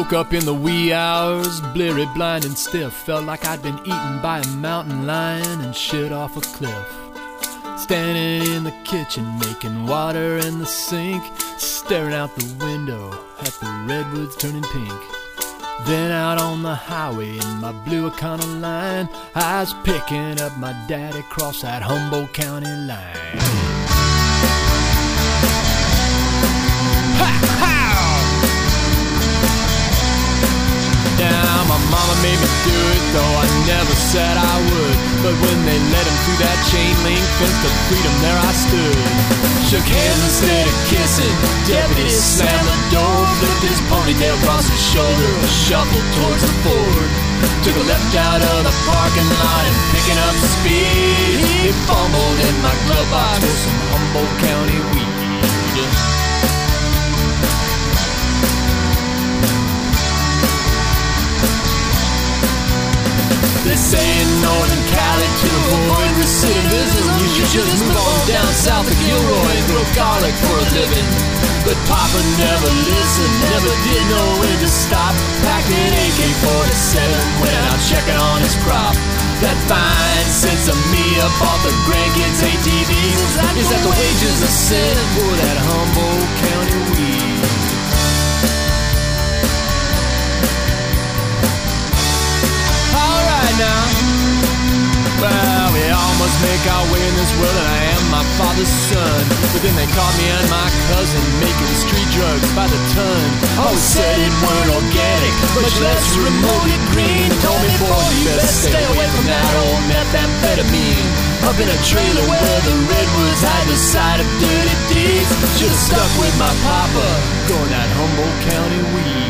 Woke up in the wee hours, bleary, blind and stiff. Felt like I'd been eaten by a mountain lion and shit off a cliff. Standing in the kitchen, making water in the sink, staring out the window at the redwoods turning pink. Then out on the highway in my blue Econoline, I was picking up my daddy across that Humboldt County line. Now my mama made me do it, though I never said I would. But when they let him through that chain link fence to freedom, there I stood. Shook hands instead of kissing, deputy slammed the door, flipped his ponytail across his shoulder, shuffled towards the Ford. Took a left out of the parking lot and picking up speed, he fumbled in my glove box with some Humboldt County weed. They say in Northern Cali to avoid recidivism, you should just move on down south of Gilroy and grow garlic for a living. But Papa never listened, never did know when to stop. Packed an AK-47, went out checking on his crop. That fine sense of me bought the grandkids ATVs. Is that the wages of sin for that Humboldt County weed? Now, well, we all must make our way in this world, and I am my father's son. But then they caught me and my cousin making street drugs by the ton. Always said it weren't organic, much less remotely green. Told me, boy, you better stay away from that old methamphetamine. Up in a trailer where the redwoods hide the side of dirty deeds. Should've stuck with my papa, growing that Humboldt County weed.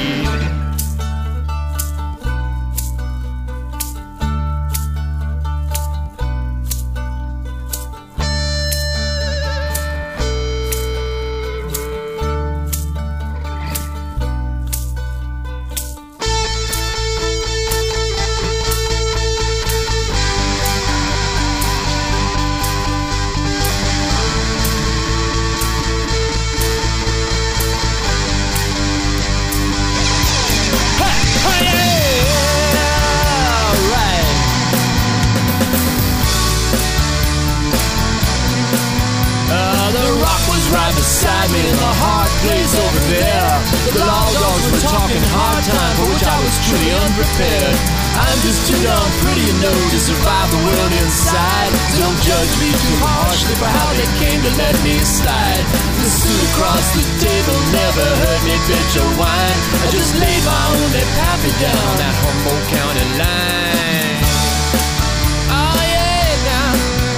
Right beside me in the hard place over there. The law dogs were talking hard time, for which I was truly unprepared. I'm just too darn pretty, you know, to survive the world inside. So don't judge me too harshly for how they came to let me slide. The suit across the table never heard me bitch or whine. I just laid my only pappy down on that Humboldt County line. Oh yeah, now.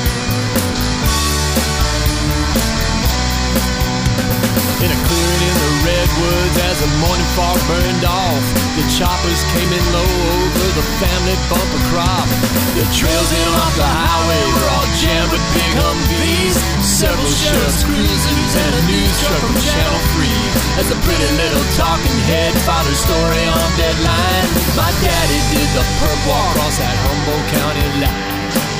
In a clearing in the redwoods as the morning fog burned off, the choppers came in low over the family bumper crop. The trails in off the highway were all jammed with big Humvees, several sheriff's cruisers and a news truck from Channel 3. As a pretty little talking head filed her story on deadline, my daddy did the perp walk across that Humboldt County line.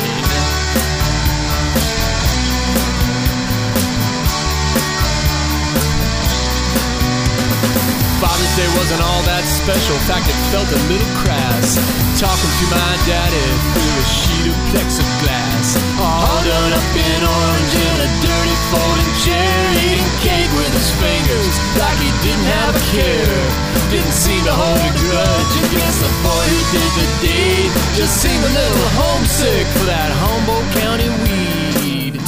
Father's Day wasn't all that special, in fact it felt a little crass, talking to my daddy through a sheet of plexiglass. All done up in orange in a dirty folding chair, eating cake with his fingers like he didn't have a care. Didn't seem to hold a grudge against the boy who did the deed, just seemed a little homesick for that Humboldt County weed.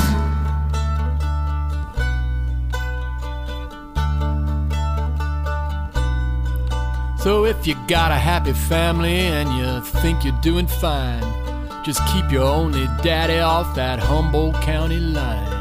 So if you got a happy family and you think you're doing fine, just keep your only daddy off that Humboldt County line.